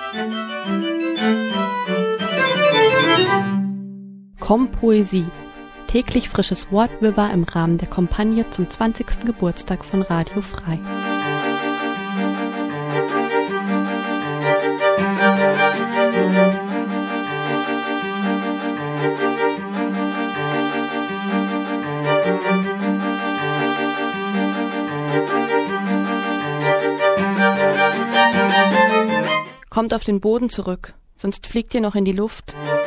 Kompoesie. Täglich frisches Wortwirrwarr im Rahmen der Kampagne zum 20. Geburtstag von Radio Frei. Kommt auf den Boden zurück, sonst fliegt ihr noch in die Luft.